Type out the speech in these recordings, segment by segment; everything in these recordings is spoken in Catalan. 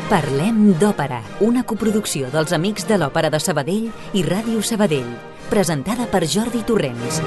Parlem d'Òpera, una coproducció dels Amics de l'Òpera de Sabadell i Ràdio Sabadell, presentada per Jordi Torrents.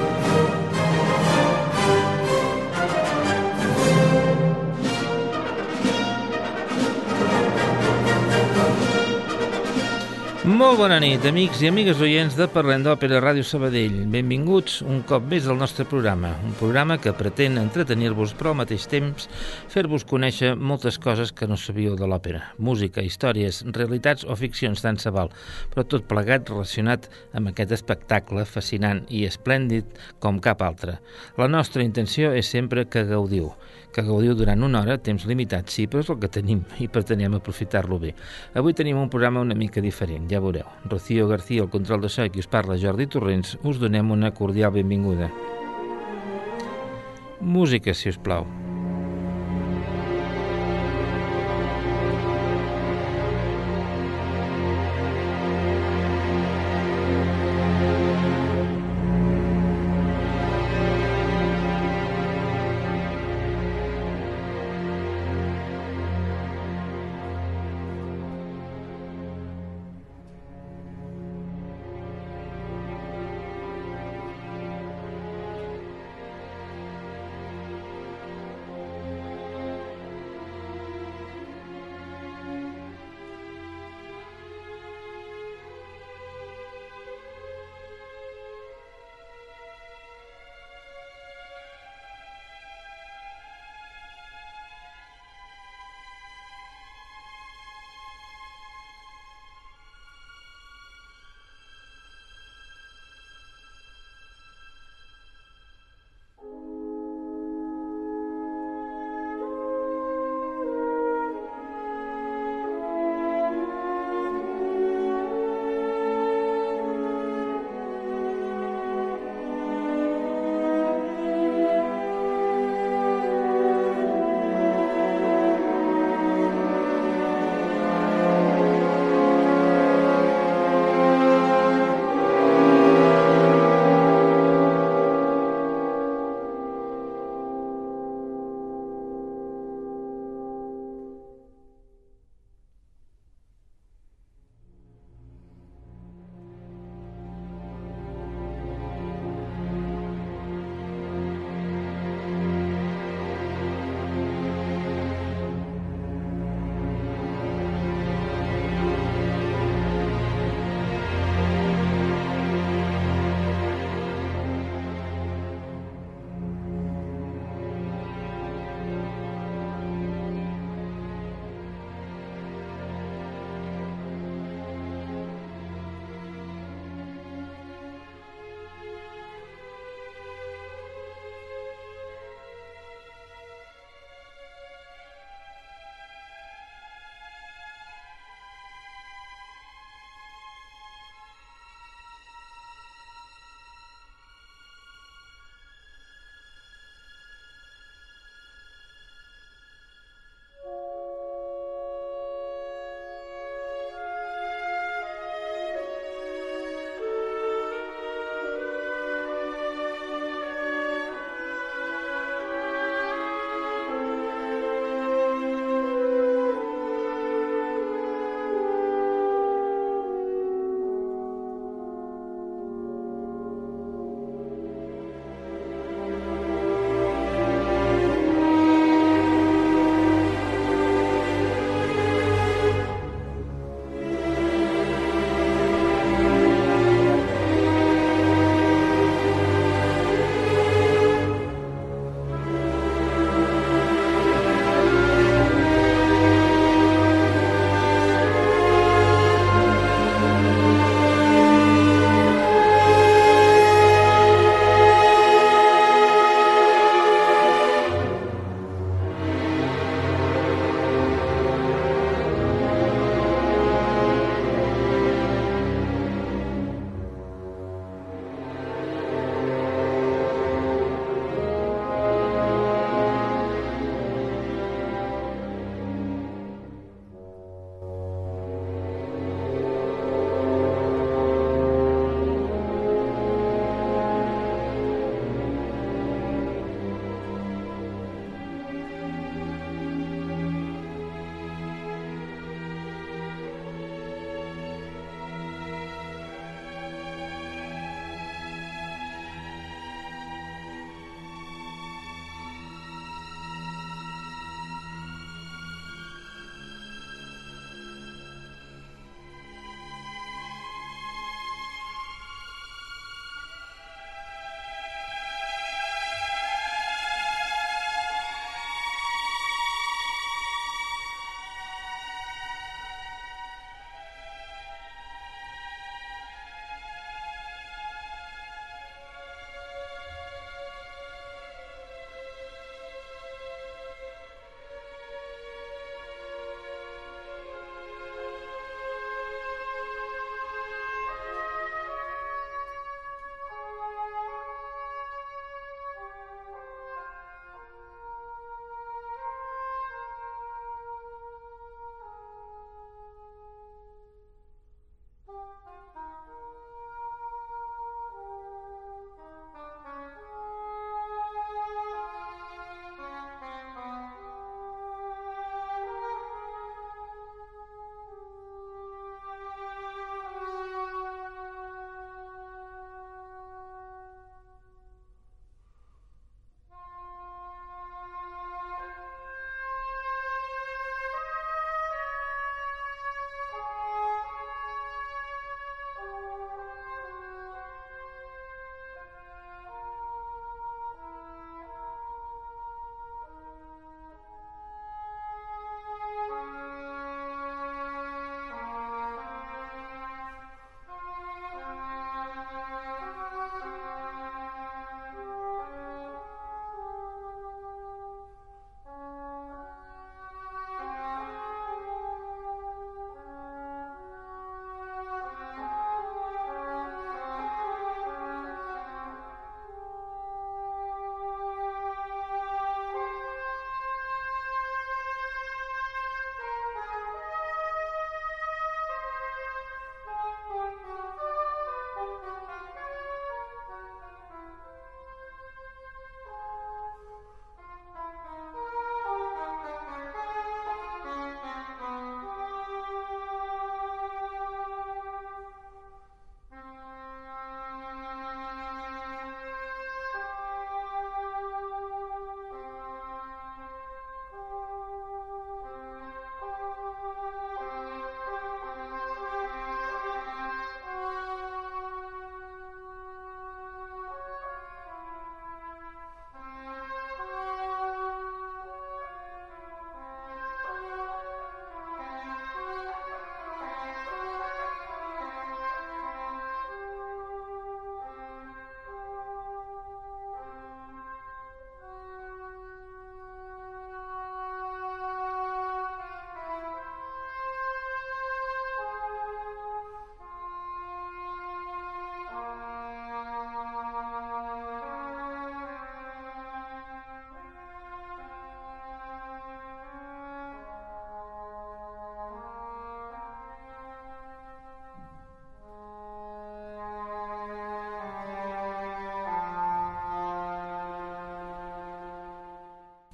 Molt bona nit, amics i amigues oients de Parlem d'Òpera Ràdio Sabadell. Benvinguts un cop més al nostre programa, un programa que pretén entretenir-vos però al mateix temps fer-vos conèixer moltes coses que no sabíeu de l'òpera. Música, històries, realitats o ficcions, tant se val, però tot plegat relacionat amb aquest espectacle fascinant i esplèndid com cap altre. La nostra intenció és sempre que gaudiu durant una hora, temps limitat, sí, però és el que tenim i pretenem aprofitar-lo bé. Avui tenim un programa una mica diferent, ja veureu. Rocío García, el control de so, i qui us parla, Jordi Torrents, us donem una cordial benvinguda. Música, si us plau.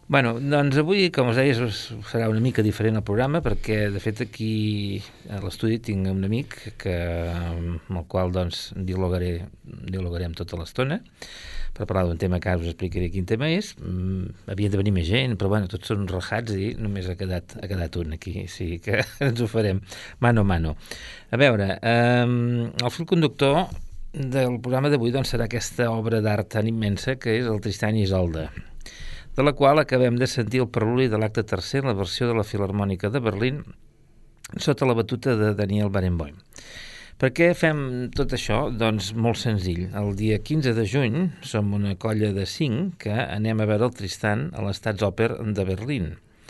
Bueno, doncs avui, com us deia, serà una mica diferent el programa perquè, de fet, aquí a l'estudi tinc un amic amb el qual doncs, dialogarem tota l'estona per parlar d'un tema que ara us explicaré quin tema és. Havia de venir més gent, però bueno, tots són rajats i només ha quedat un aquí, sí que ens ho farem mano a mano. A veure, el fil conductor del programa d'avui doncs, serà aquesta obra d'art tan immensa que és el Tristan i Isolde, de la qual acabem de sentir el preludi de l'acte tercer en la versió de la Filharmònica de Berlín sota la batuta de Daniel Barenboim. Per què fem tot això? Doncs molt senzill. El dia 15 de juny som una colla de 5 que anem a veure el Tristan a l'Staatsoper de Berlín.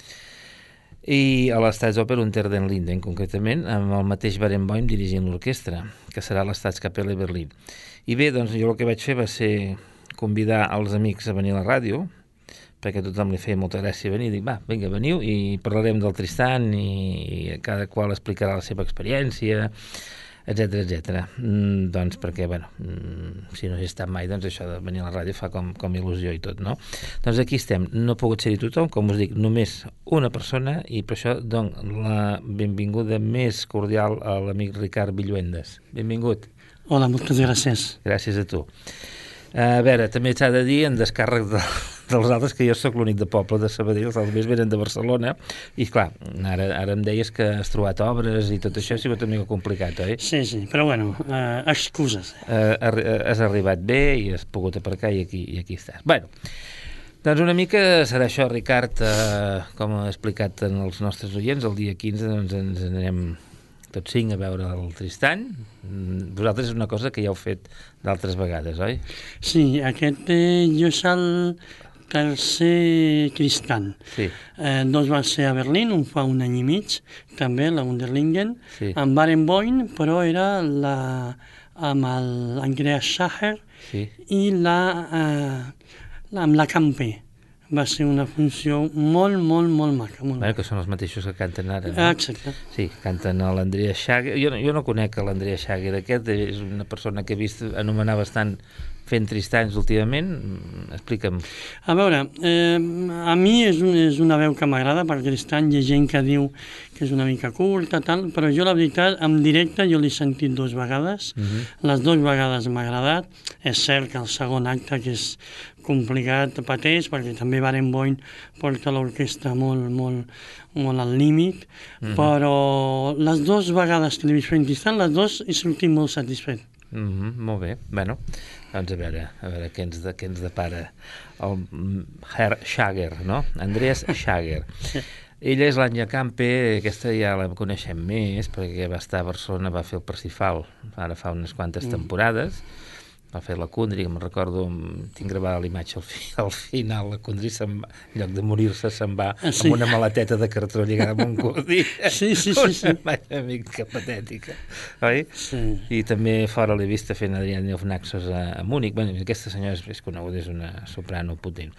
I a l'Staatsoper Unter den Linden, concretament, amb el mateix Barenboim dirigint l'orquestra, que serà a l'Staatskapelle Berlín. I bé, doncs jo el que vaig fer va ser convidar els amics a venir a la ràdio, perquè a tothom li feia molta gràcia venir, i dic, va, vinga, veniu i parlarem del Tristan i cada qual explicarà la seva experiència, etc. Doncs perquè, bueno, si no hi he estat mai, doncs això de venir a la ràdio fa com il·lusió i tot, no? Doncs aquí estem, no ha pogut ser-hi tothom, com us dic, només una persona, i per això dono la benvinguda més cordial a l'amic Ricard Villuendes. Benvingut. Hola, moltes gràcies. Gràcies a tu. A veure, també s'ha de dir, en descàrrec dels altres, que jo sóc l'únic de poble de Sabadell, els altres venen de Barcelona, i clar, ara em deies que has trobat obres i tot això ha sigut una mica complicat, oi? Sí, però bueno, excuses. Has arribat bé i has pogut aparcar i aquí estàs. Bueno, doncs una mica serà això, Ricard, com ha explicat en els nostres oients, el dia 15 doncs ens anirem tots 5 a veure el Tristan. Vosaltres és una cosa que ja heu fet d'altres vegades, oi? Sí, aquest jo és el tercer Tristan. Sí. Dos va ser a Berlín, un fa un any i mig, també, la Unterlingen, sí. Amb Barenboim, però era amb l'Andreas Schager, sí. I amb la Campe. Va ser una funció molt maca. Bueno, que són els mateixos que canten ara, no? Exacte. Sí, canten a l'Andrea Schager. Jo no conec l'Andrea Schager aquest, és una persona que he vist anomenar bastant fent Tristans últimament. Explica'm. A veure, a mi és una veu que m'agrada, perquè Tristan hi ha gent que diu que és una mica curta, tal, però jo la veritat, en directe jo l'he sentit 2 vegades, Les 2 vegades m'ha agradat. És cert que el segon acte, que és complicat, pateix, perquè també Barenboim porta l'orquestra molt al límit, però les 2 vegades que l'he vist fent Tristan, les 2 he sortit molt satisfet. Molt bé, bueno, doncs a veure què ens depara el Herr Schager, no? Andreas Schager. Ella és l'Anya Campe, aquesta ja la coneixem més, perquè va estar a Barcelona, va fer el Parsifal, ara fa unes quantes temporades, va fer la Kundry, me'n recordo, tinc gravada l'imatge al final, la Kundry, en lloc de morir-se, se'n va amb una maleteta de cartró lligada amb un codi. Sí. Una imatge una mica patètica, oi? Sí. I també fora l'he vist fent Adriana Naxos a Múnich. Bueno, aquesta senyora és coneguda, és una soprano potent.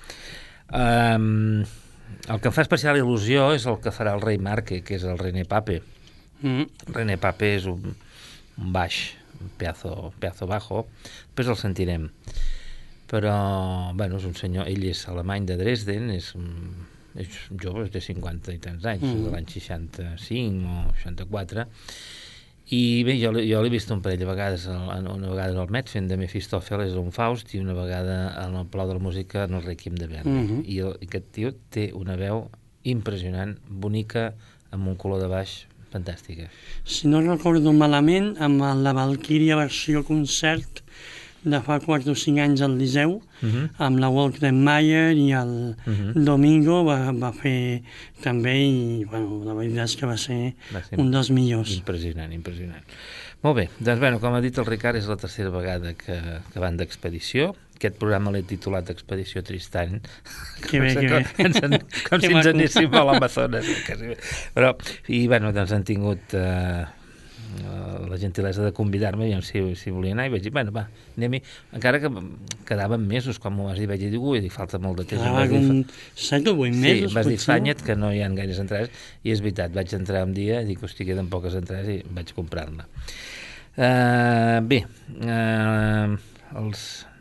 El que em fa especial il·lusió és el que farà el rei Marque, que és el René Pape. René Pape és un baix, un pedazo bajo, després el sentirem. Però, bueno, és un senyor, ell és alemany de Dresden, és jove, té 50 i tants anys, de l'any 65 o 64, i bé, jo l'he vist un parell de vegades, una vegada al Met fent de Mefistòfeles un Faust i una vegada en el Palau de la Música en el Requiem de Verdi. I aquest tio té una veu impressionant, bonica, amb un color de baix fantàstica. Si no recordo malament, amb la Valquíria versió concert de fa 4 o 5 anys al Liceu, amb la Wolfgang Mayer i el Domingo va fer també, i bueno, la veritat és que va ser un dels millors. Impressionant. Molt bé, doncs bueno, com ha dit el Ricard, és la tercera vegada que van d'expedició. Aquest programa l'he titulat Expedició Tristan. Que bé. Com si ens anéssim a l'Amazones. Però, i bueno, doncs han tingut la gentilesa de convidar-me, si volia anar, i vaig dir, bueno, va, anem-hi. Encara que quedaven mesos, quan m'ho vas dir, vaig dir, falta molt de temps. 7 o 8 mesos. Sí, vas dir, fanya't, que no hi ha gaires entrades, i és veritat, vaig entrar un dia, dic, hosti, queden poques entrades, i vaig comprar-la. Bé, els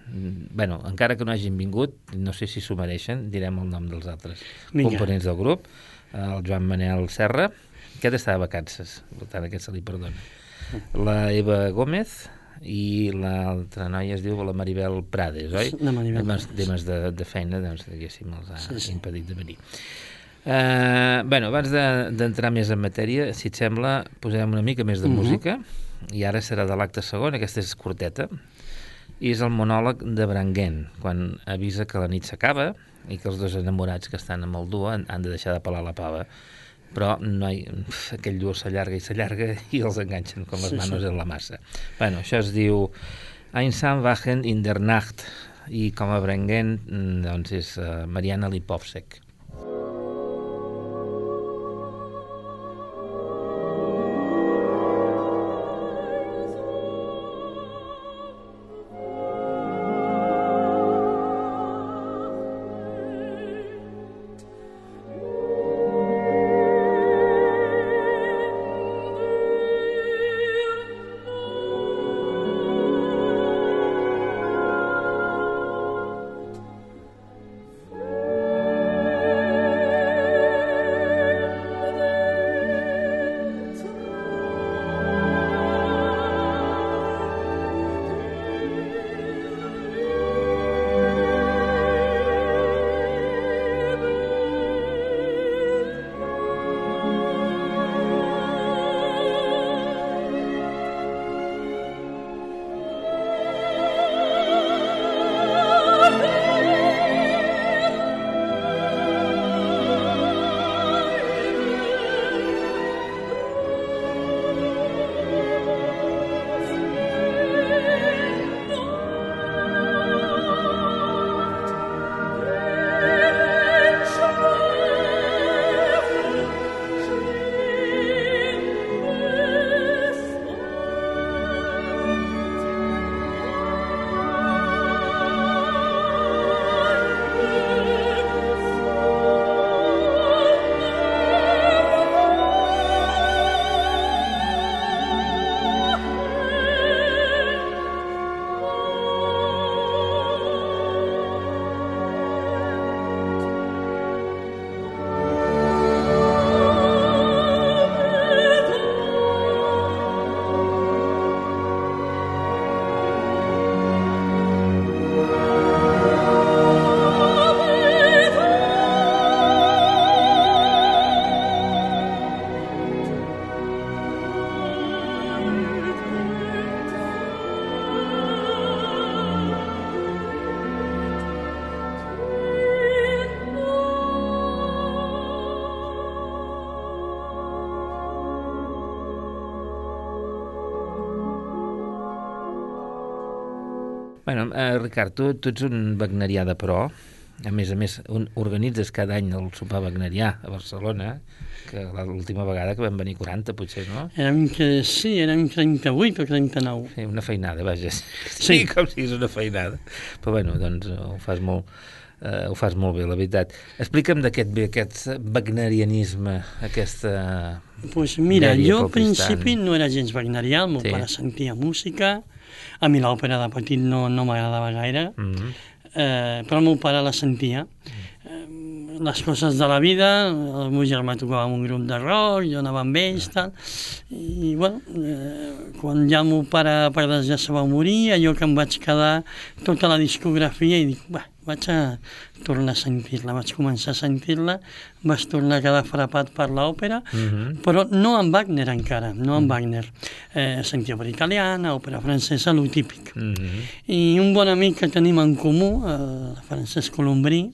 bueno, encara que no hagin vingut, no sé si s'ho mereixen, direm el nom dels altres Vinga. components del grup. El Joan Manel Serra, aquest està de vacances, per tant aquest se li perdona. La Eva Gómez i l'altra noia es diu la Maribel Prades, oi? La Maribel Prades. Temes de feina, doncs, diguéssim, els ha impedit de venir. Bueno, abans d'entrar més en matèria, si et sembla, posarem una mica més de música, i ara serà de l'acte segon, aquesta és curteta, i és el monòleg de Berenguer, quan avisa que la nit s'acaba i que els dos enamorats que estan amb el duo han de deixar de pelar la pava, però no aquell duo s'allarga i els enganxen com les manos en la massa. Bueno, això es diu Einsam wachen in der Nacht, i com a Berenguer doncs és Mariana Lipovsek. Bueno, Ricard, tu ets un wagnerià de pro. A més, organitzes cada any el sopar wagnerià a Barcelona, que l'última vegada que vam venir 40, potser, no? Érem 38 o 39. Sí, una feinada, vaja. Sí, com si és una feinada. Però bueno, doncs ho fas molt bé, la veritat. Explica'm d'aquest wagnerianisme, aquesta... Pues mira, jo al principi no era gens wagnerià, el meu pare sentia música, a mi l'òpera de petit no m'agradava gaire, però el meu pare la sentia. Les coses de la vida, el meu germà tocava en un grup de rock, jo anava amb ells, tal, i bueno, quan ja el meu pare per desgràcia va morir, allò que em vaig quedar tota la discografia i dic, vaig a tornar a sentir-la, vaig començar a sentir-la, vaig tornar a quedar frapat per l'òpera, però no en Wagner encara, no en Wagner. Sentia òpera italiana, òpera francesa, lo típic. I un bon amic que tenim en comú, el Francesc Colombrí,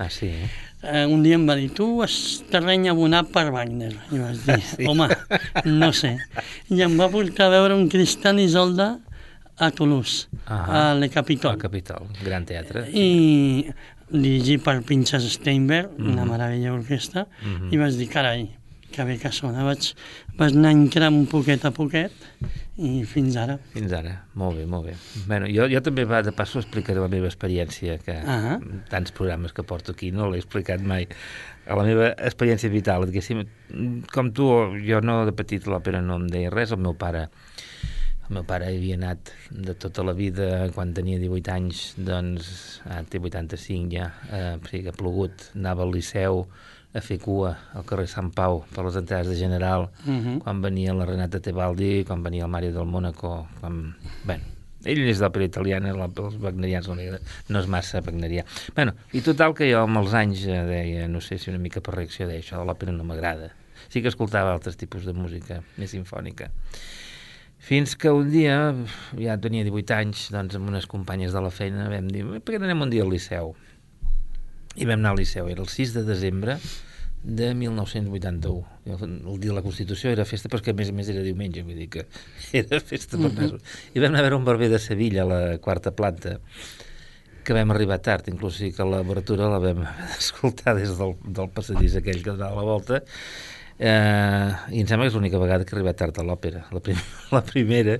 un dia em va dir, tu has terreny abonat per Wagner. I vaig dir, home, no sé. I em va portar a veure un Tristan i Isolde a Toulouse, a Le Capitol. Al Capitol, gran teatre. I dirigit per Pinchas Steinberg, una meravella orquestra, i vaig dir, carai, que bé que sona. Vaig anar entrant poquet a poquet i fins ara. Fins ara, molt bé, molt bé. Bueno, jo també de passo explicaré la meva experiència, que tants programes que porto aquí no l'he explicat mai. A la meva experiència vital, com tu, jo no de petit l'òpera no em deia res, el meu pare El meu pare havia anat de tota la vida, quan tenia 18 anys, doncs, té 85 ja, sí que ha plogut, anava al Liceu a fer cua al carrer Sant Pau per les entrades de General, quan venia la Renata Tebaldi, quan venia el Mario del Mónaco, Bueno, ell és d'òpera italiana, els wagnerians no és massa wagnerià. Bueno, i total que jo amb els anys deia, no sé si una mica per reacció deia, això de l'òpera no m'agrada. Sí que escoltava altres tipus de música més simfònica. Fins que un dia, ja tenia 18 anys, doncs amb unes companyes de la feina vam dir, per què no anem un dia al Liceu? I vam anar al Liceu, era el 6 de desembre de 1981. El dia de la Constitució era festa, però que a més era diumenge, vull dir que era festa per mesos. I vam anar a veure un barber de Sevilla a la 4ª planta, que vam arribar tard, inclús sí que l'obertura la vam escoltar des del passadís aquell que donava la volta, i em sembla que és l'única vegada que he arribat tard a l'òpera, la primera,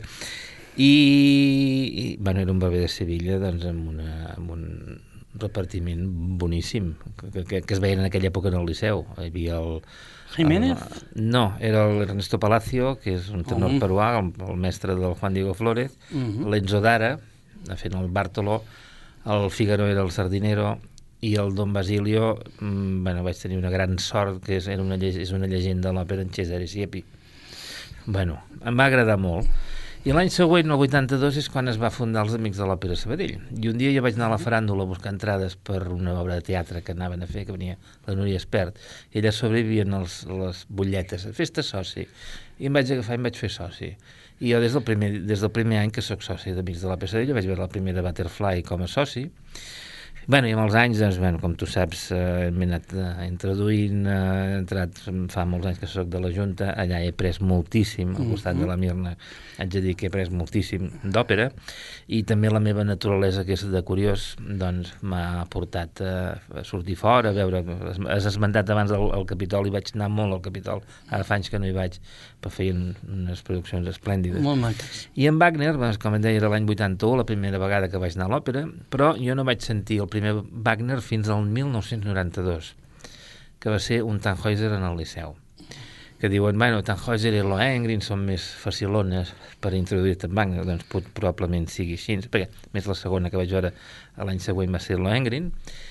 i bueno, era un barber de Sevilla, doncs amb un repartiment boníssim, que es veien en aquella època en el Liceu. Hi havia el Jiménez? No, era el Ernesto Palacio, que és un tenor peruà, el mestre del Juan Diego Flórez, l'Enzo Dara, fent el Bartolo, el Figaro era el Sardinero, i el Don Basilio, bueno, vaig tenir una gran sort, que és una llegenda de l'òpera, en Cesare Siepi. Bueno, em va agradar molt. I l'any següent, el 82, és quan es va fundar els Amics de l'Òpera Sabadell. I un dia jo vaig anar a la faràndula a buscar entrades per una obra de teatre que anaven a fer, que venia la Núria Espert, i allà sobrevivien les butlletes, festa soci. I em vaig agafar i em vaig fer soci. I jo des del primer any que sóc soci d'Amics de l'Òpera Sabadell, vaig veure la primera Butterfly com a soci. Bueno, i amb els anys, doncs, bueno, com tu saps, m'he anat introduint, he entrat fa molts anys que soc de la Junta, allà he après moltíssim, al costat de la Mirna, haig de dir que he après moltíssim d'òpera, i també la meva naturalesa, que és de curiós, doncs m'ha portat a sortir fora, a veure, has esmentat abans el Capitoli, vaig anar molt al Capitol, ara fa anys que no hi vaig, però feien unes produccions esplèndides. Molt maques. I en Wagner, doncs, com et deia, era l'any 81, la primera vegada que vaig anar a l'òpera, però jo no vaig sentir el primer Wagner fins al 1992, que va ser un Tannhäuser en el Liceu, que diuen, bueno, Tannhäuser i Lohengrin són més facilones per introduir-te en Wagner, doncs probablement sigui així, perquè més la segona que vaig veure l'any següent va ser Lohengrin,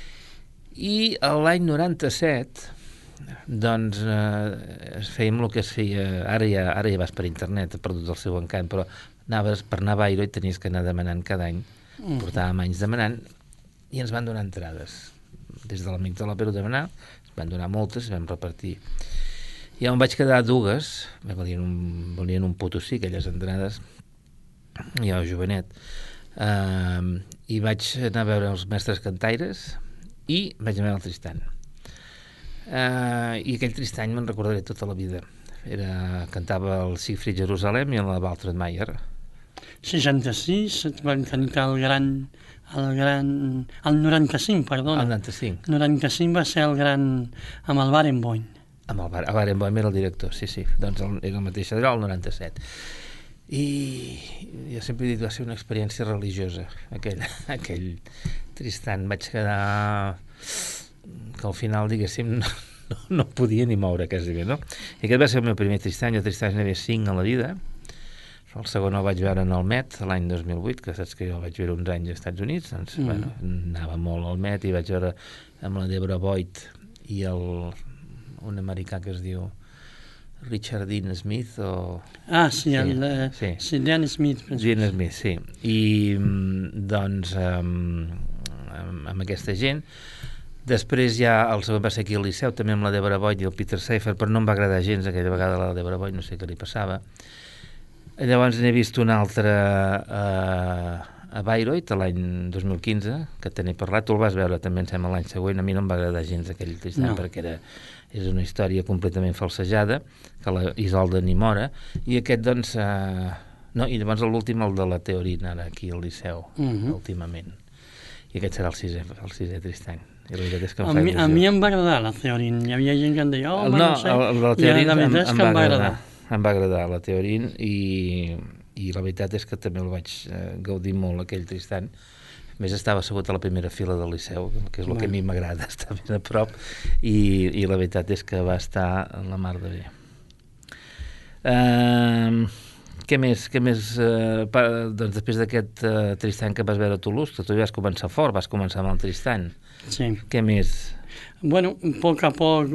i l'any 97 doncs fèiem el que es feia, ara ja vas per internet, ha perdut el seu encant, però anaves per anar a Bayreuth i tenies que anar demanant cada any, portàvem anys demanant, i ens van donar entrades. Des de l'Amic de l'Òpera de demanar, ens van donar moltes, vam repartir. I on vaig quedar dues, valien un Potosí, aquelles entrades, jo jovenet, i vaig anar a veure els mestres cantaires i vaig anar a veure el Tristan. I aquell Tristany me'n recordaré tota la vida. Cantava el Siegfried Jerusalem i el Walter Mayer. 66, et van cantar el 95, perdona. El 95. 95 va ser el gran amb el Barenboim. El Barenboim era el director, sí. Doncs era el mateix, era el 97. I jo sempre he dit que va ser una experiència religiosa, aquell Tristan. Vaig quedar que al final, diguéssim, no podia ni moure quasi bé, no? I aquest va ser el meu primer Tristan. Jo Tristan n'hi havia 5 a la vida. El segon el vaig veure en el Met, l'any 2008, que saps que jo el vaig veure uns anys als Estats Units, doncs, bueno, anava molt al Met i vaig veure amb la Deborah Boyd i un americà que es diu Richard Dean Smith o... Sí, Dan Smith. Dan Smith, sí. I doncs amb aquesta gent. Després ja el segon va ser aquí al Liceu, també amb la Deborah Boyd i el Peter Seifer, però no em va agradar gens aquella vegada la Deborah Boyd, no sé què li passava. Llavors n'he vist una altra a Bayreuth l'any 2015, que te n'he parlat, tu el vas veure també, em sembla, l'any següent. A mi no em va agradar gens aquell Tristan, perquè és una història completament falsejada, que la Isolda ni mora, i aquest, doncs... i llavors l'últim, el de la Teorina, ara aquí al Liceu, últimament. I aquest serà el sisè Tristan. I la veritat és que a mi em va agradar la Teorina. Hi havia gent que em deia, no sé, la Teorina em va agradar. Em va agradar la Teorin i la veritat és que també el vaig gaudir molt, aquell Tristan. A més, estava assegut a la primera fila del Liceu, que és el que a mi m'agrada, estar ben a prop, i la veritat és que va estar la mar de bé. Què més doncs després d'aquest Tristan que vas veure a Toulouse, que tu vas començar fort, vas començar amb el Tristan. Sí. Què més? Bueno, a poc,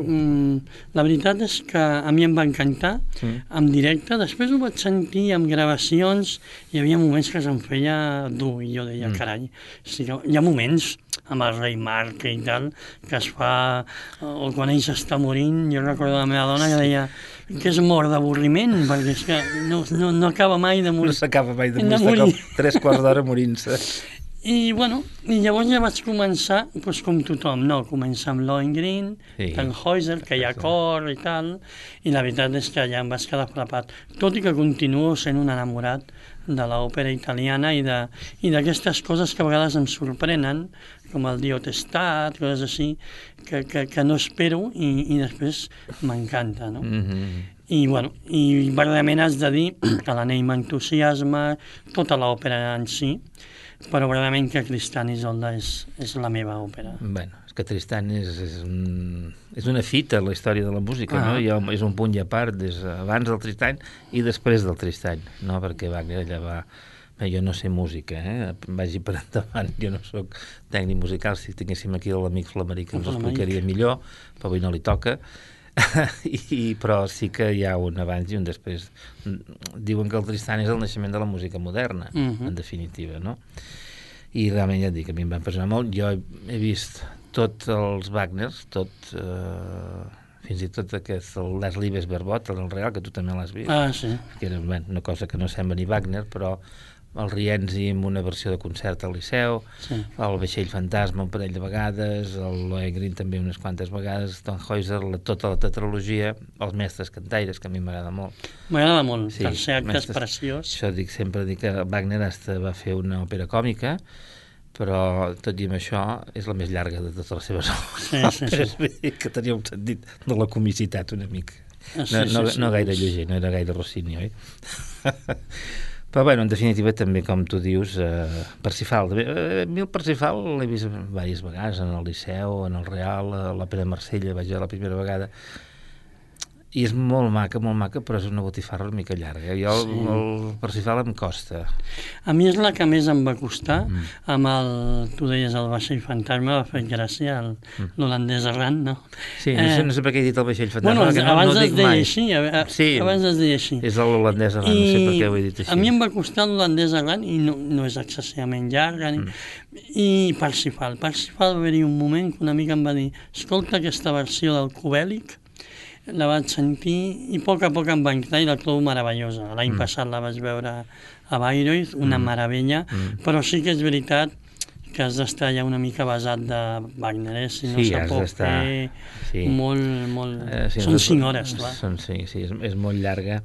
la veritat és que a mi em va encantar en directe, després ho vaig sentir amb gravacions, hi havia moments que se'm feia dur i jo deia, carai, hi ha moments amb el rei Marc i tal, que es fa, o quan ell s'està morint, jo recordo la meva dona que deia que és mort d'avorriment, perquè és que no acaba mai de morir. No s'acaba mai de morir, està 3 quarts d'hora morint-se. I, bueno, i llavors ja vaig començar, doncs, com tothom, no? Començar amb Lohengrin, Tannhäuser, que hi ha cor i tal, i la veritat és que ja em vaig quedar frapat. Tot i que continuo sent un enamorat de l'òpera italiana i d'aquestes coses que a vegades em sorprenen, com el Dio Testat, coses així, que no espero i després m'encanta, no? I, bueno, i verdaderament has de dir que l'anell m'entusiasma, tota l'òpera en si, però verdaderament que Tristan i Isolda és la meva òpera. Bueno, és que Tristan és una fita en la història de la música, no? És un punt i a part, des abans del Tristan i després del Tristan, no? Perquè Wagner allà va... Jo no sé música, vagi per endavant, jo no sóc tècnic musical, si tinguéssim aquí l'amic Flameric que ens ho explicaria millor, però avui no li toca, però sí que hi ha un abans i un després. Diuen que el Tristan és el naixement de la música moderna, en definitiva, no? I realment ja et dic, a mi em va impressionar molt. Jo he vist tots els Wagners, fins i tot les Liebes Verbot, el Real, que tu també l'has vist. Sí. Que era una cosa que no sembla ni Wagner, però el Rienzi amb una versió de concert al Liceu, el Vaixell Fantasma un parell de vegades, el Lohengrin també unes quantes vegades, Tannhäuser, tota la tetralogia, els Mestres Cantaires, que a mi m'agrada molt. M'agrada molt, tercer acte és preciós. Això sempre dic que Wagner va fer una òpera còmica, però tot i amb això és la més llarga de totes les seves òperes, que tenia un sentit de la comicitat una mica. No gaire lleuger, no era gaire Rossini, oi? Però, bueno, en definitiva, també, com tu dius, Parsifal. A mi el Parsifal l'he vist diverses vegades, en el Liceu, en el Real, a l'Òpera de Marsella, vaig veure la primera vegada, i és molt maca, però és una botifarra una mica llarga. Jo el Parsifal em costa. A mi és la que més em va costar, amb tu deies el Vaixell Fantasma, va fer gràcia, l'holandès errant, no? Sí, no sé per què he dit el Vaixell Fantasma, perquè no dic mai. Abans es deia així. És l'holandès errant, no sé per què ho he dit així. A mi em va costar l'holandès errant, i no és excessivament llarga, i Parsifal. Parsifal va haver-hi un moment que una amiga em va dir, escolta aquesta versió del Kubelik, la vaig sentir i a poc em va encantar i la trobo meravellosa. L'any passat la vaig veure a Bayreuth, una meravella, però sí que és veritat que has d'estar ja una mica basat de Wagner, si no se pot fer molt... Són 5 hores, clar. Sí, és molt llarga.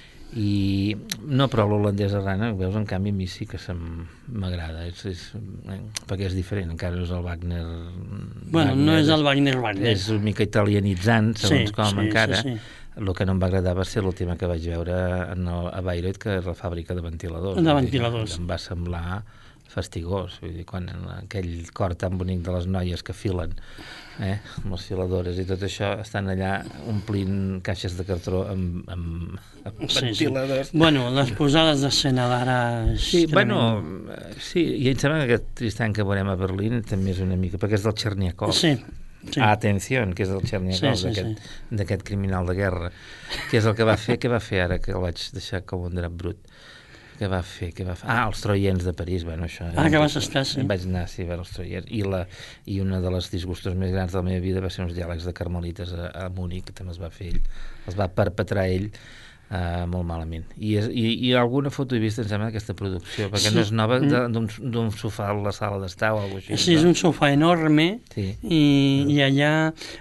I no, però l'holandès errant, veus, en canvi a mi sí que m'agrada, perquè és diferent, encara és el Wagner... Bueno, no és el Wagner. És una mica italianitzant, segons com encara. El que no em va agradar va ser l'última que vaig veure a Bayreuth, que és la fàbrica de ventiladors. Em va semblar fastigós, vull dir, quan aquell cor tan bonic de les noies que filen, amb les filadores i tot això, estan allà omplint caixes de cartró amb ventiladors. Bueno, les posades d'escena d'ara... Sí, i em sembla que aquest Tristan que veurem a Berlín també és una mica, perquè és del Cherniakov. Atenció, que és del Cherniakov, d'aquest criminal de guerra, que és el que va fer ara, que el vaig deixar com un drap brut. Què va fer? Els Troiens de París, bueno, això... que vas estar, sí. Vaig anar, a veure els Troiens. I una de les disgustos més grans de la meva vida va ser uns diàlegs de Carmelites a Múnich, que també els va fer ell, els va perpetrar ell molt malament. I alguna foto he vist, em sembla, d'aquesta producció, perquè no és nova, d'un sofà a la sala d'estar o alguna cosa així. Sí, és un sofà enorme, i allà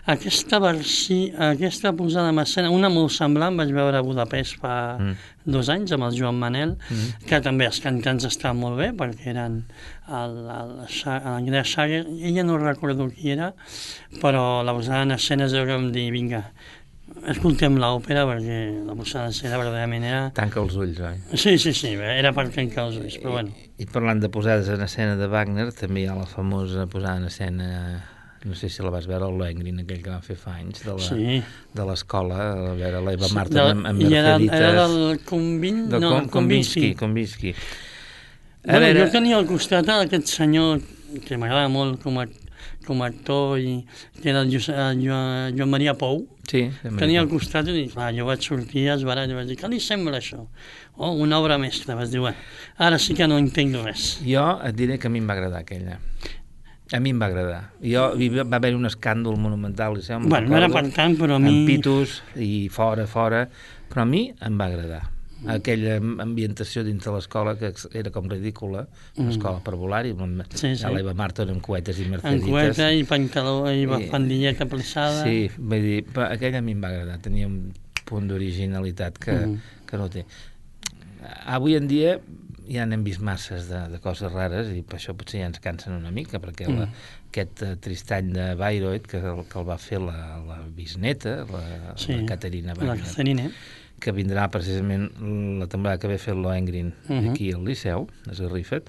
aquesta posada en escena, una molt semblant, vaig veure a Budapest fa 2 anys amb el Joan Manel, que també els cantants estaven molt bé, perquè eren l'Andrea Sager, ella no recordo qui era, però la posada en escena es deu que vam dir, vinga, escoltem l'òpera, perquè la posada en escena verdaderament era... Tanca els ulls, oi? Sí, era per tancar els ulls, però bueno. I parlant de posades en escena de Wagner, també hi ha la famosa posada en escena No sé si la vas veure, el Lohengrin, aquell que van fer fa anys, Sí. de l'escola, a veure l'Eva Marta amb I era Merceditas. del Konvinsky. Konvinsky. Bueno, jo tenia al costat aquest senyor que m'agrada molt com a actor, i que era el Joan Maria Pou. Sí, Tenia al costat i dic, jo vaig sortir esbarat i vaig dir, què li sembla això? Oh, una obra mestra, vas dir, bueno, ara sí que no entenc res. Jo et diré que a mi em va agradar aquella. A mi em va agradar. Va haver un escàndol monumental, Liceu, Bueno, no era per tant, però a mi... amb pitos i fora, però a mi em va agradar. Aquella ambientació dins de l'escola que era com ridícula, una escola per volar-hi, l'Eva Marta amb coetes i mercedites. Amb coeta i pantaló i pandilleta plissada. Sí, vull dir, aquella a mi em va agradar, tenia un punt d'originalitat que no té. Avui en dia ja n'hem vist masses de coses rares i per això potser ja ens cansen una mica, perquè aquest Tristany de Bayreuth, que el va fer la bisneta, la Caterina Wagner, la Caterina, que vindrà precisament la temporada que ve fer el Lohengrin aquí al Liceu, a Esgarrifet.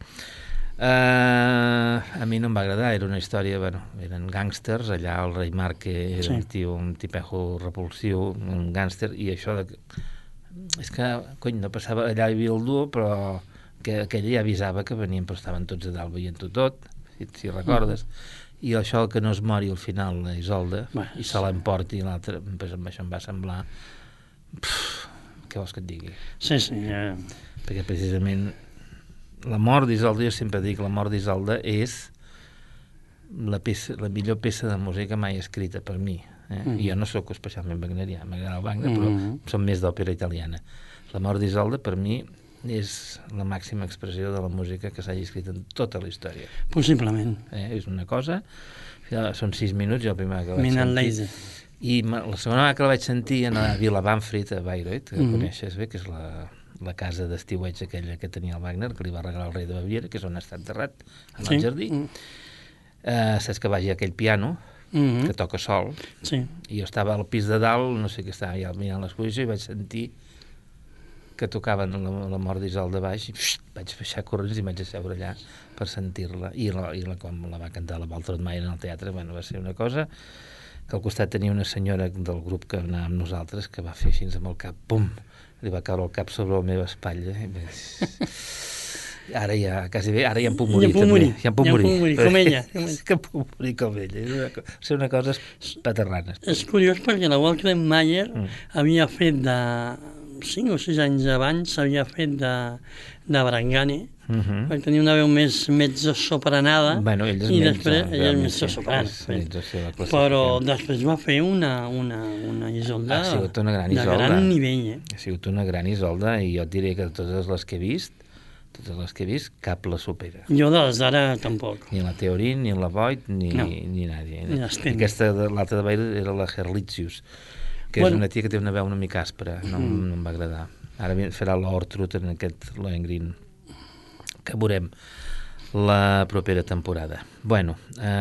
A mi no em va agradar, era una història, eren gàngsters, allà el rei Marque era un tipejo repulsiu, un gàngster, i això és que, no passava, allà hi havia el duo, però que aquell ja avisava que venien, però estaven tots a dalt veient-ho tot, si recordes, i això que no es mori al final la Isolda, i se l'emporti, i l'altre, amb això em va semblar... Què vols que et digui? Sí. Perquè precisament la mort d'Isolda, jo sempre dic, la mort d'Isolda és la millor peça de música mai escrita per mi. I jo no sóc especialment wagnerià, m'agrada el Wagner, però som més d'òpera italiana. La mort d'Isolda, per mi, és la màxima expressió de la música que s'hagi escrit en tota la història. Possiblement. És una cosa... Són 6 minuts, jo el primer que vaig sentir... I la segona vegada que la vaig sentir a la Vila Banfrit, a Bayreuth, que coneixes bé, que és la casa d'estiueig aquella que tenia el Wagner, que li va regalar el rei de Baviera, que és on ha estat enterrat, en el jardí. Saps que vagi aquell piano, que toca sol, i jo estava al pis de dalt, no sé què estava ja mirant l'exposició, i vaig sentir que tocaven la mort d'Isolda baix, i vaig baixar corrents i vaig asseure allà per sentir-la, i com la va cantar la Waltraud Mayer en el teatre, va ser una cosa que al costat tenia una senyora del grup que anava amb nosaltres, que va fer així amb el cap, pum, li va caure el cap sobre la meva espatlla, ara ja em puc morir també. Ja em puc morir, com ella. És que puc morir com ella, és una cosa paterrana. És curiós perquè la Waltraud Mayer havia fet 5 o 6 anys abans s'havia fet de Brangane, perquè tenia una veu més mezzosopranada, i després ella és mezzosoprana, però després va fer una Isolda de gran nivell. Ha sigut una gran Isolda, i jo et diré que totes les que he vist, cap la supera. Jo de les d'ara tampoc. Ni la Theorin, ni la Voigt, ni nadie. Aquesta, l'altra de Bayreuth, era la Herlitzius, que és una tia que té una veu una mica àspera, no em va agradar. Ara farà l'Ortrud en aquest Lohengrin, que veurem la propera temporada. Bueno,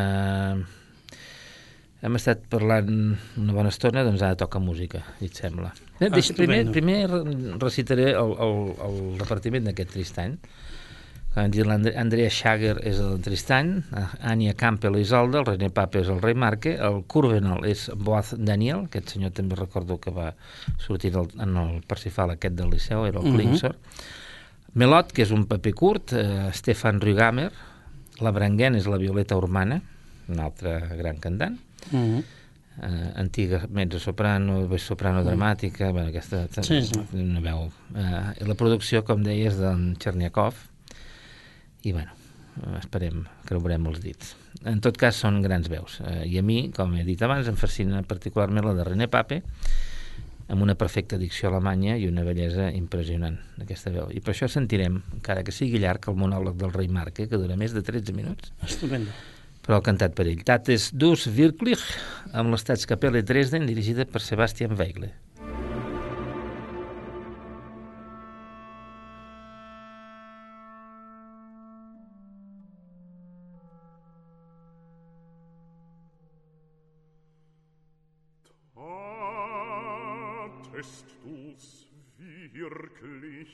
hem estat parlant una bona estona, doncs ara toca música, si et sembla. Primer recitaré el repartiment d'aquest Tristany. Andrea Schager és el Tristany, Anya Campbell és Isolda, el René Pape és el rei Marque, el Kurvenal és Boaz Daniel, aquest senyor també recordo que va sortir en el Parsifal aquest del Liceu, era el Klingsor. Melot, que és un paper curt, Stefan Rügamer, la Branguén és la Violeta Urmana, una altra gran cantant, antiga mezzosoprano, soprano dramàtica, aquesta una veu. La producció, com deia, és d'en Cherniakov, i esperem que no veurem els dits. En tot cas, són grans veus. I a mi, com he dit abans, em fascina particularment la de René Pape, amb una perfecta dicció alemanya i una bellesa impressionant, aquesta veu. I per això sentirem, encara que sigui llarg, el monòleg del rei Marque, que dura més de 13 minuts. Estupendo. Però cantat per ell. Tates dus wirklich, amb l'Estaatskapelle Dresden, dirigida per Sebastian Weigle. Tatest du's wirklich,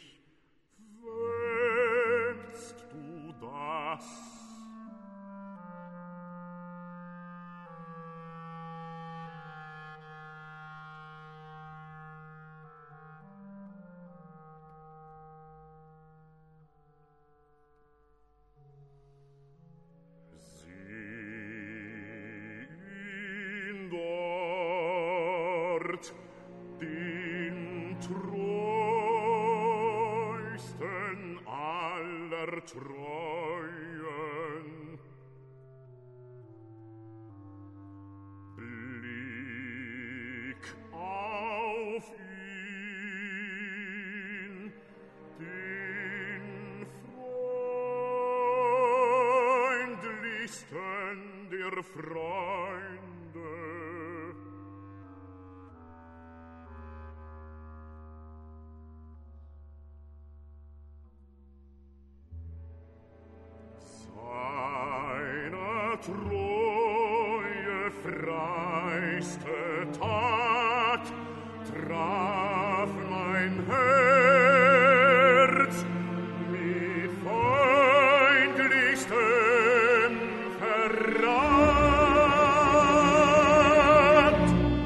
wägst du das? zertreuen. Blick auf ihn, den freundlichsten der Freunde. Seiner Treue freiste Tat traf mein Herz mit freundlichstem Verrat.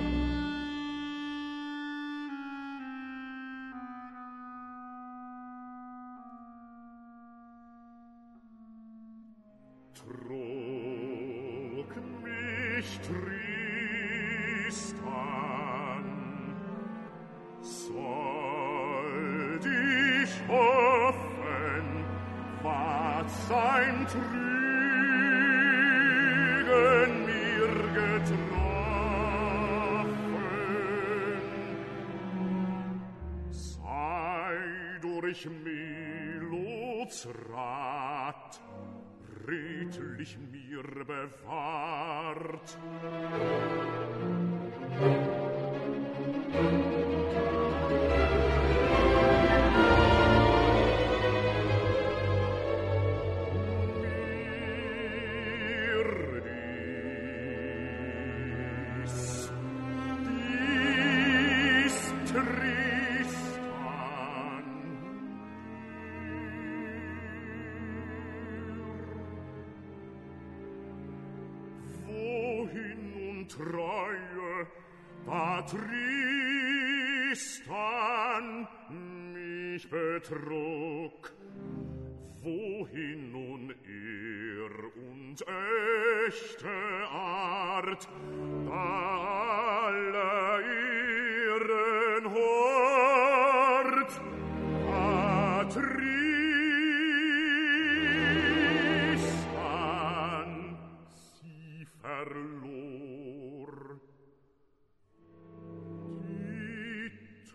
Trug mich Tristan, sollt ich hoffen, ward sein Trügen mir getroffen. Sei durch Melods Rat redlich mir bewahrt. Dies Tristan, wohin nun Treue, da Tristan mich betrug, wohin nun und echte Art, da alle ihren Hort, da Tristan sie verlor. Die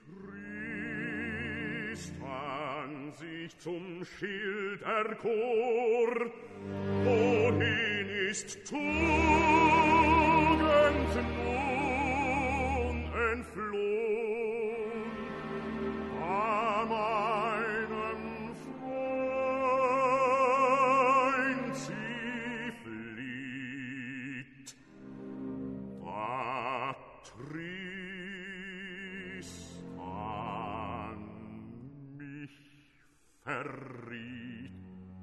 Tristan sich zum Schild erkor, wohin ist Tugend nun entflohn, a meinem Freund sie flieht, da Tristan mich verriet.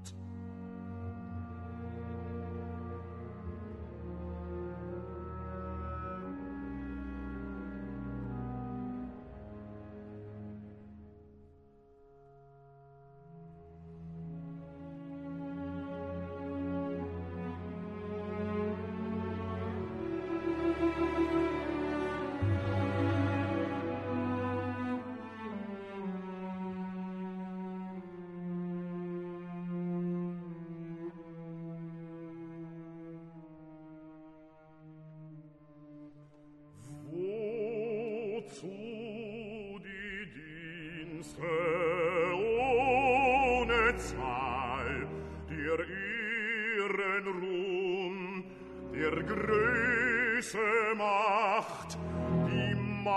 Ohne Zahl dir ihren Ruhm, der Größe Macht, die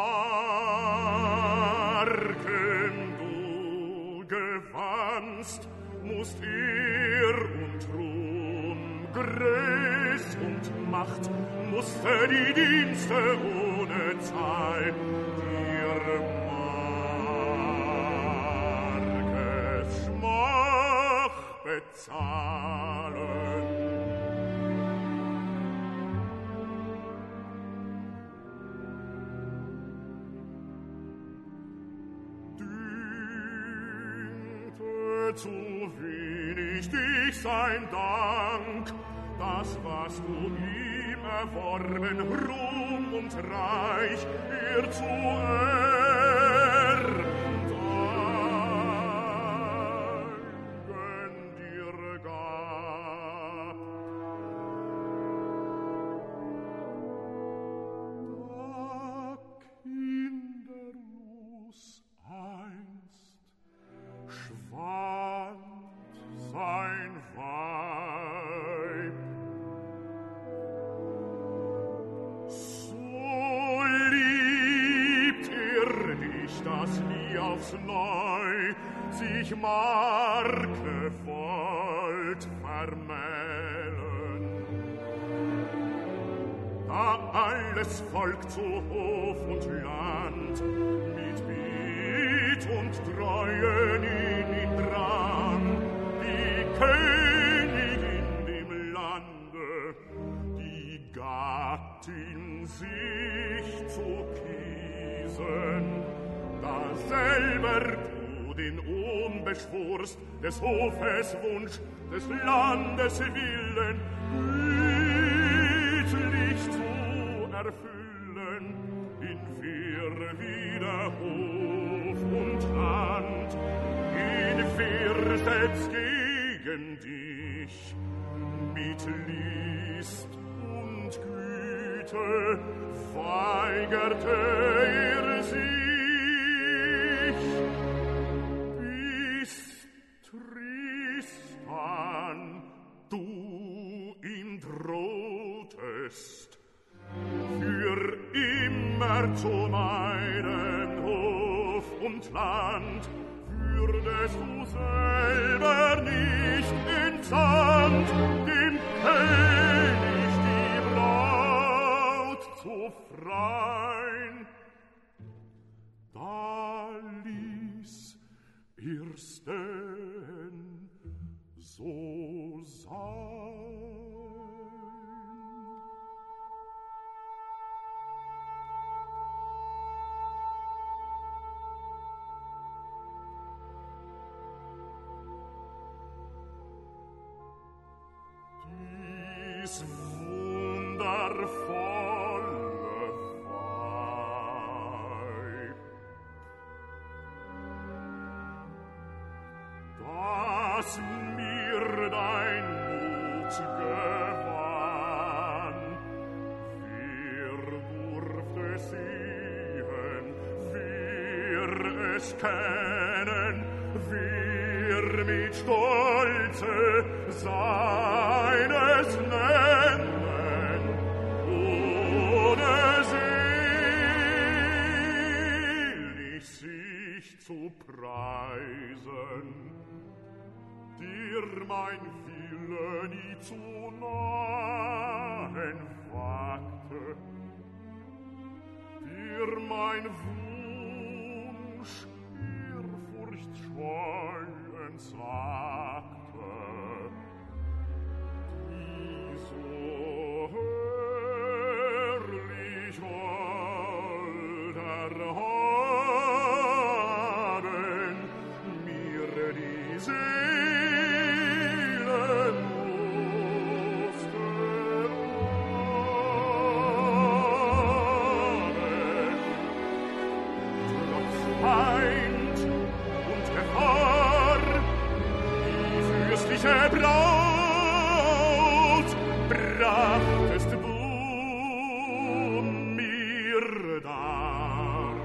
Marken du gewannst, musst und Ruhm, Größ und Macht, musste die Dienste ohne Zahl dir Schmach bezahlen. Dünkte zu wenig dich sein Dank, das, was du ihm erworben, Ruhm und Reich, dir zu erdanken aufs Neu sich markevoll vermählen. Da alles Volk zu Hof und Land mit Biet und Treuen ihn drang, die Königin dem Lande, die Gattin sich zu kiesen, da selber du den Unbeschworst des Hofes Wunsch, des Landes Willen, gütlich zu erfüllen, in wieder Hof und Land, in Versetz gegen dich, mit List und Güte weigerte sich, bis Tristan du ihm drohtest, für immer zu meinem Hof und Land, würdest du selber nicht entsandt, dem König die Braut zu frein. Da ließ ersten so sein. Dies wundervolle Weib, das mir dein Mut gewann, wer durfte sehen, wer es kennen, wer mit Stolze seines nennen, ohne selig sich zu preisen, dir mein Wille nie zu nahen wagte, dir mein Wunsch ehrfurchtscheuen sagte, die so herrlich holder haben mir die Seele musste lohnen. Trotz Feind und Gefahr, die fürstliche Braut brachtest du mir dar.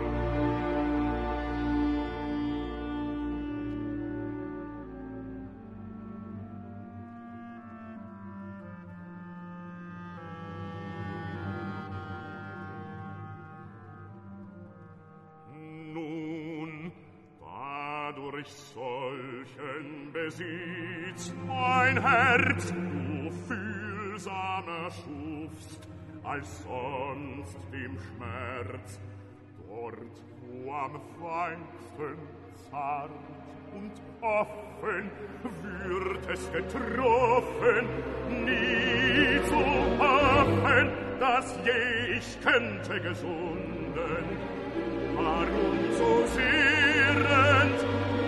Nun, dadurch solchen Besitz mein Herz du fühlsamer schufst, als sonst dem Schmerz, dort wo am feinsten zart und offen würd es getroffen, nie zu hoffen, dass je ich könnte gesunden, warum so sehrend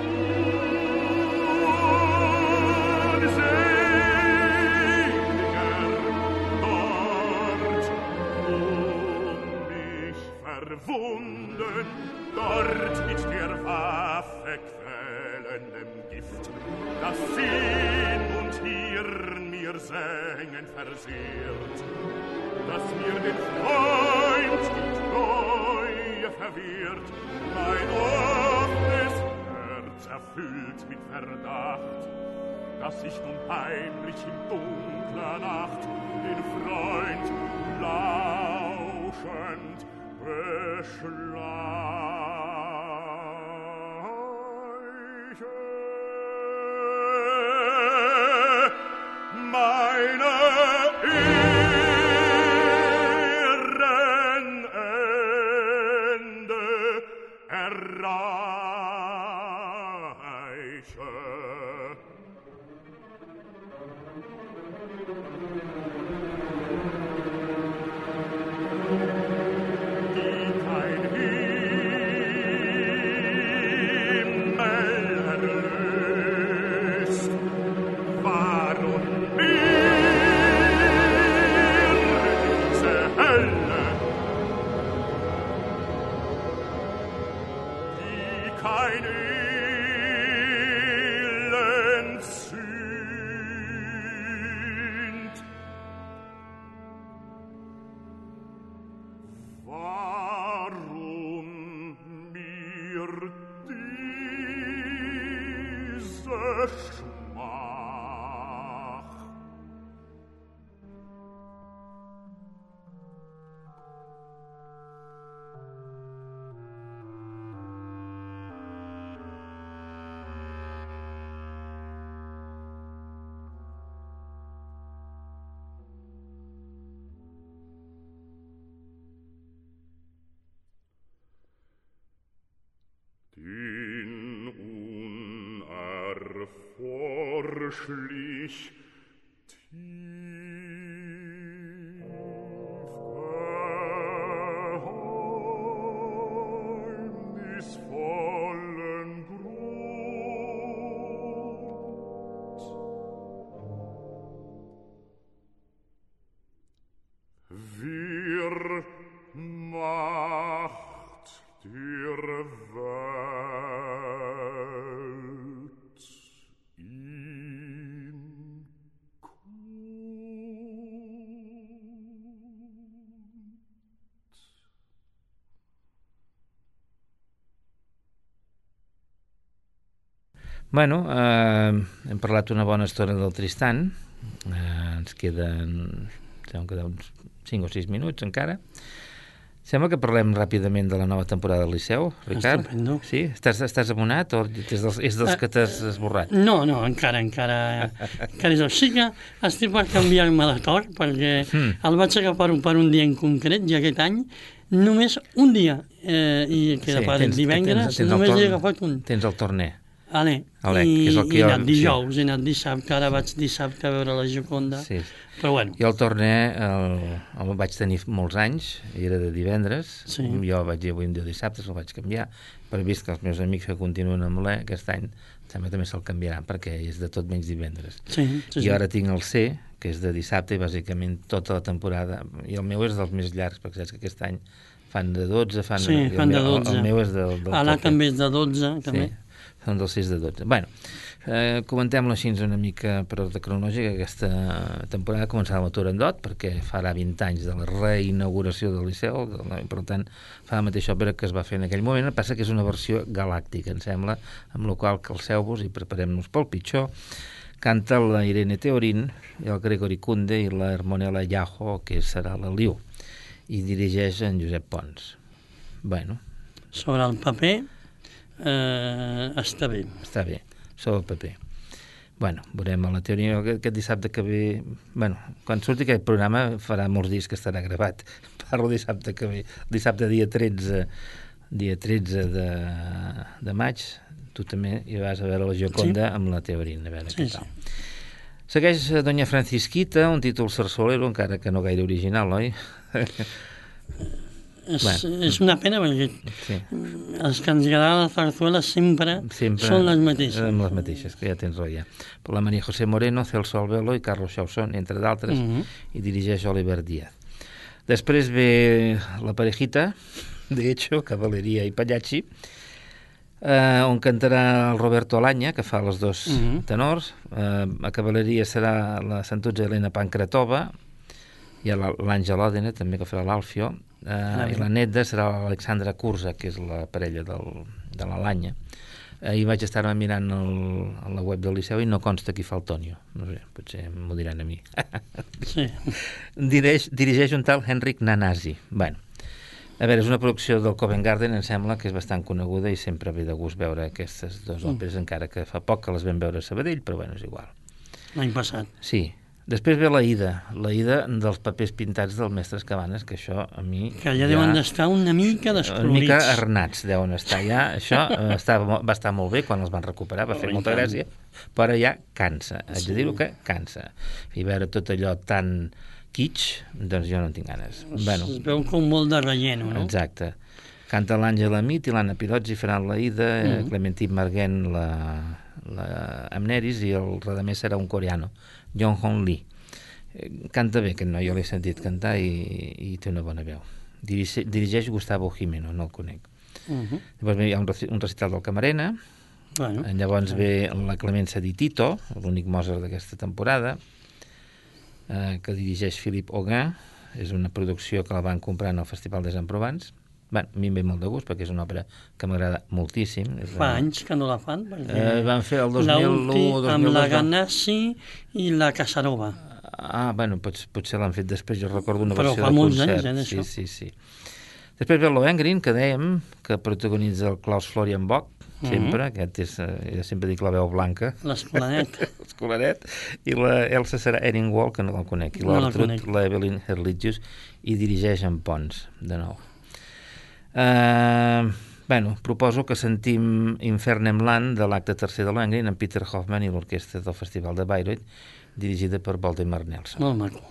verwunden, dort mit der Waffe quälendem Gift, das Sinn und Hirn mir Sängen versehrt, das mir den Freund die Treue verwehrt, mein offenes Herz erfüllt mit Verdacht, dass ich nun heimlich in dunkler Nacht den Freund lauschend beschlag. schlich geheimnisvollen Grund. Wir macht der Welt ihn kund. Bueno, hem parlat una bona estona del Tristan. Ens queden uns 5 o 6 minuts encara. Sembla que parlem ràpidament de la nova temporada del Liceu, Ricard. Estupendo. Sí? Estàs abonat o és dels que t'has esborrat? No, encara és així que estic per canviar-me de torn, perquè el vaig agafar per un dia en concret, i aquest any només un dia, i queda per divendres, només he agafat un. Tens el torner. Alec, que és el que he anat dijous, he anat dissabte, ara vaig dissabte a veure la Gioconda, sí. Però bueno. Jo el torner el vaig tenir molts anys, i era de divendres, sí. Jo vaig dir avui un dia dissabte, el vaig canviar, però he vist que els meus amics que continuen amb l'E, aquest any, sembla que també se'l canviaran, perquè és de tot menys divendres. Sí. Jo ara tinc el C, que és de dissabte, i bàsicament tota la temporada, i el meu és dels més llargs, perquè saps que aquest any fan de 12, fan de 12. El meu és del ara també és de 12, també. Sí. Són dels 6 de 12. Bueno, comentem-lo així una mica per ordre cronològic. Aquesta temporada començava amb Turandot, perquè farà 20 anys de la reinauguració del Liceu, i per tant fa la mateixa òpera que es va fer en aquell moment. El que passa que és una versió galàctica, em sembla, amb la qual calceu-vos i preparem-nos pel pitjor. Canta la Irene Teorín, el Gregory Kunde i la Hermonella Llajo, que serà la Liu, i dirigeix en Josep Pons. Bueno. Sobre el paper està bé. Està bé, sobre el paper. Bueno, veurem a la teoria aquest dissabte que ve... Bueno, quan surti aquest programa farà molts dies que estarà gravat. Parlo dissabte que ve. Dissabte dia 13 de maig, tu també hi vas a veure la Gioconda amb la Teorín, a veure què tal. Segueix Doña Francisquita, un títol sarsolero, encara que no gaire original, oi? És una pena perquè els que ens agrada la zarzuela sempre són les mateixes. Són les mateixes, que ja tens raó ja. Per la María José Moreno, Celso Albelo i Carlos Chausson, entre d'altres, i dirigeix Oliver Díaz. Després ve la parejita, de hecho, Cavalleria i Pagliacci, on cantarà el Roberto Alaña, que fa els dos tenors. A Cavalleria serà la Santuzza Elena Pancratova, i l'Àngel Òdena, també, que farà l'Alfio, i la Nedda serà l'Alexandra Cursa, que és la parella de l'Alanya. Ahir vaig estar mirant a la web del Liceu i no consta qui fa el Tonio. No sé, potser m'ho diran a mi. Sí. Dirigeix un tal Henrik Nanasi. Bueno, a veure, és una producció del Covent Garden, em sembla que és bastant coneguda i sempre ve de gust veure aquestes dues òperes, encara que fa poc que les vam veure a Sabadell, però bueno, és igual. L'any passat. Sí. Després ve l'Aida dels papers pintats del Mestres Cabanes, que això a mi... Que ja deuen d'estar una mica descolorits. Una mica arnats deuen estar ja. Això va estar molt bé quan els van recuperar, va fer molta gràcia, però ja cansa. Haig de dir-ho que cansa. I veure tot allò tan kitsch, doncs jo no en tinc ganes. Es veu com molt de relleno, no? Exacte. Canta l'Àngela Mit i l'Anna Pirozzi faran l'Aida, Clementine Marguent la Amneris i el redemés serà un coreano, Jong Hong Lee. Canta bé, aquest noi, jo l'he sentit cantar i té una bona veu. Dirigeix Gustavo Jimeno, no el conec. Llavors hi ha un recital del Camarena, llavors ve la Clemenza di Tito, l'únic Mozart d'aquesta temporada, que dirigeix Philippe Auguin, és una producció que la van comprar en el Festival des en Provence. Bé, a mi em ve molt de gust perquè és una òpera que m'agrada moltíssim. Fa anys que no la fan, perquè van fer el 2001 o 2002 amb la Ganassi i la Casarova. Bueno, potser l'han fet després, jo recordo una versió de concert. Però fa molts anys, això. Sí. Després ve Lohengrin, que dèiem, que protagonitza el Klaus Florian Bock, sempre, aquest és, jo sempre dic la veu blanca. L'Escolanet. L'Escolanet. I la Elsa serà Eringwall, que no la conec, i l'Artrud, l'Evelyn Herlitjus, i dirigeix en Pons, de nou. Bueno, proposo que sentim Infernum Land de l'acte tercer de Lohengrin amb Peter Hoffmann i l'orquestra del Festival de Bayreuth, dirigida per Waldemar Nelson. Molt maco.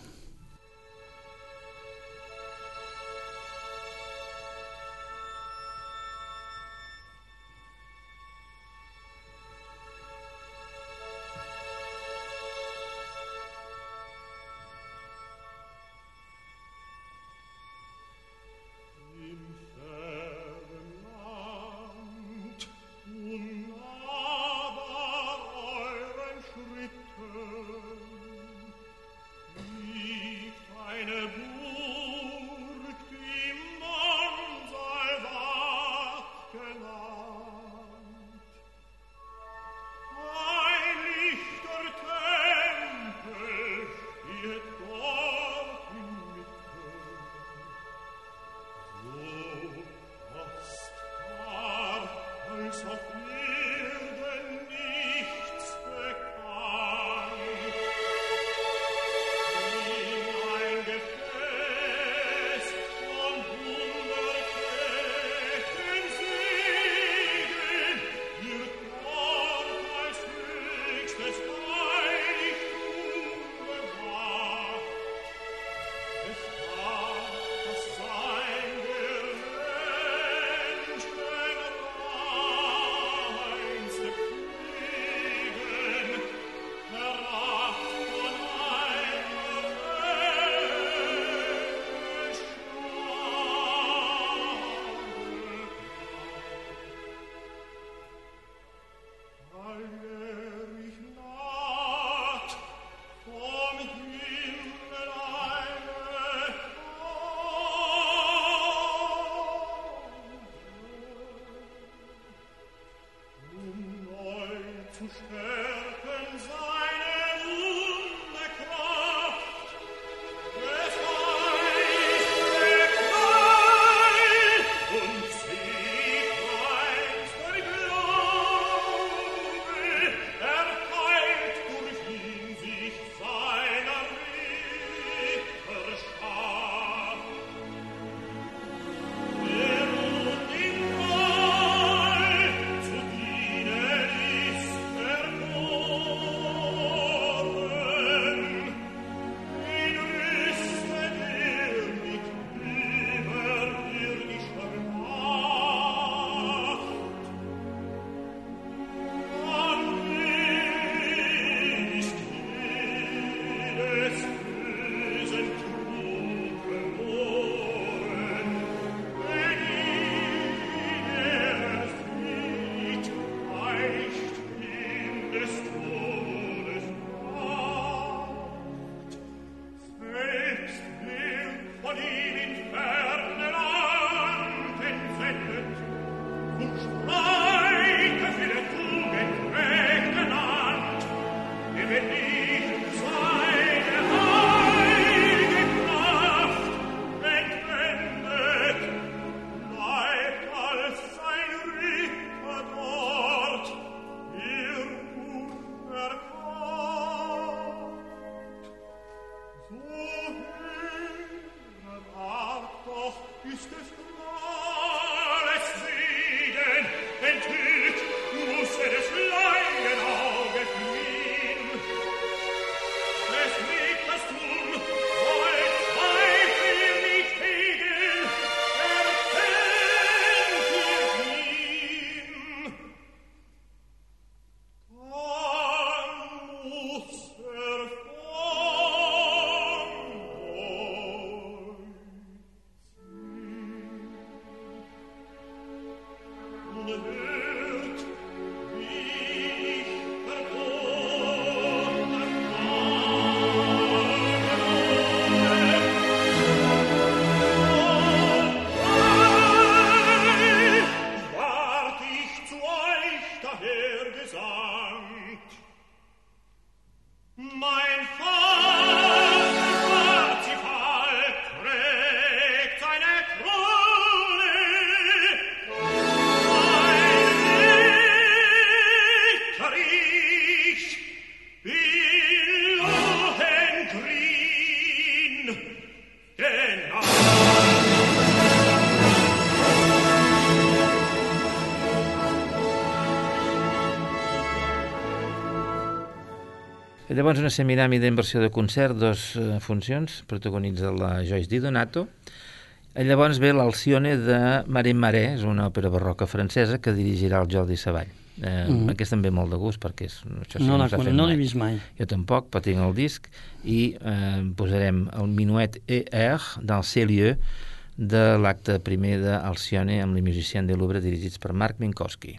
Llavors una semiràmide en versió de concert, 2 funcions, protagonitza la Joyce Di Donato. Llavors ve l'Alcione de Marin Maré, és una òpera barroca francesa que dirigirà el Jordi Savall. Aquesta em ve molt de gust perquè això no l'he vist mai. Jo tampoc, però tinc el disc i posarem el Minuet E.R. dans ces lieux de l'acte primer d'Alcione amb les musiciens de Louvre dirigits per Marc Minkowski.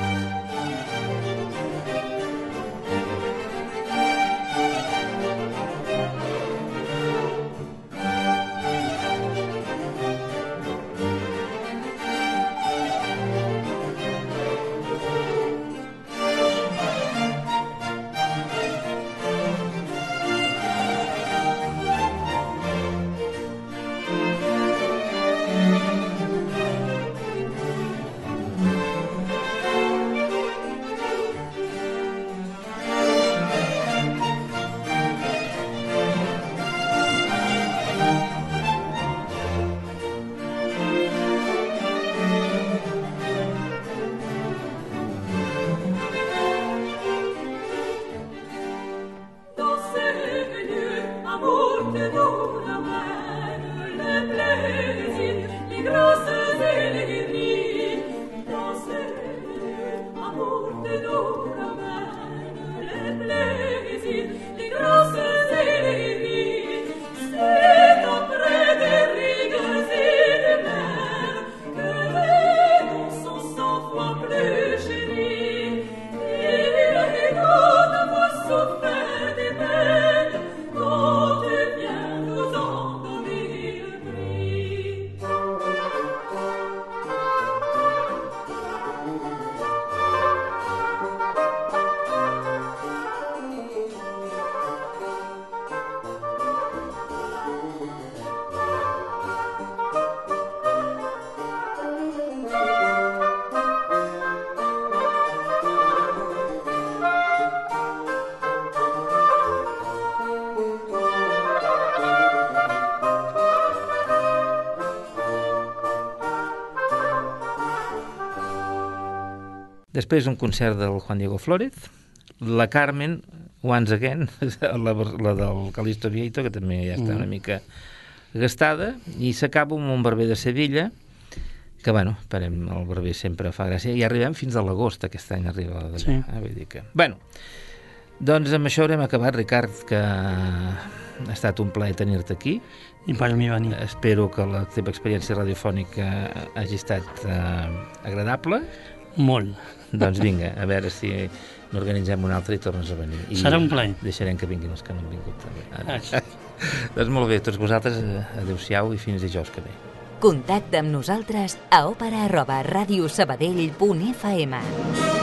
Després un concert del Juan Diego Flórez, la Carmen, Once Again, la del Calixto Vieito, que també ja està una mica gastada, i s'acaba amb un barber de Sevilla, que, bueno, esperem, el barber sempre fa gràcia, i arribem fins a l'agost, aquest any arriba d'allà. Sí. Vull dir que... Bueno, doncs amb això haurem acabat, Ricard, que ha estat un plaer tenir-te aquí. I per mi venir. Espero que la teva experiència radiofònica hagi estat agradable. Molt. Doncs vinga, a veure si n'organitzem un altre i tornes a venir. Serà un plaer. Deixarem que vinguin els que no han vingut també. Doncs molt bé, tots vosaltres, adeu-siau i fins dijous que ve. Contacta amb nosaltres a opera@radiosabadell.fm.